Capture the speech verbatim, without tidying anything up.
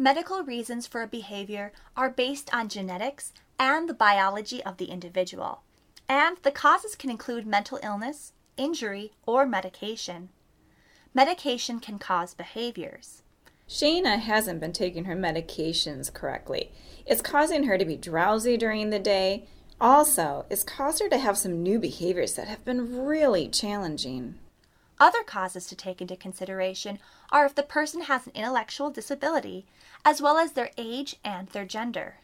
Medical reasons for a behavior are based on genetics and the biology of the individual, and the causes can include mental illness, injury, or medication. Medication can cause behaviors. Shayna hasn't been taking her medications correctly. It's causing her to be drowsy during the day. Also, it's caused her to have some new behaviors that have been really challenging. Other causes to take into consideration are if the person has an intellectual disability, as well as their age and their gender.